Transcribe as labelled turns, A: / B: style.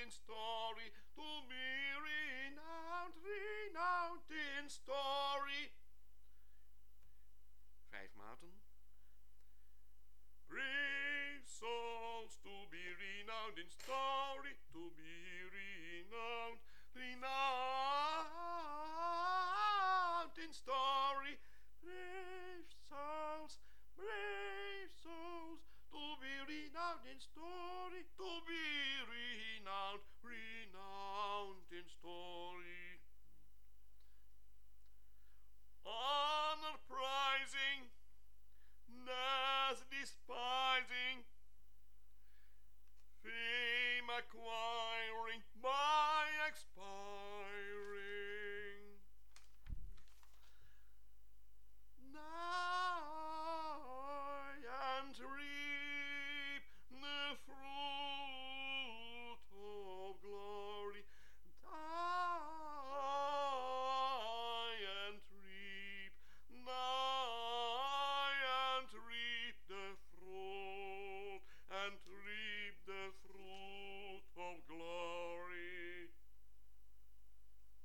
A: in story, to be renowned, renowned in story. 5 maten. Brave souls, to be renowned in story, to be renowned, renowned in story. Brave souls, to be renowned in story, to be renowned, renowned in story. Honor prizing,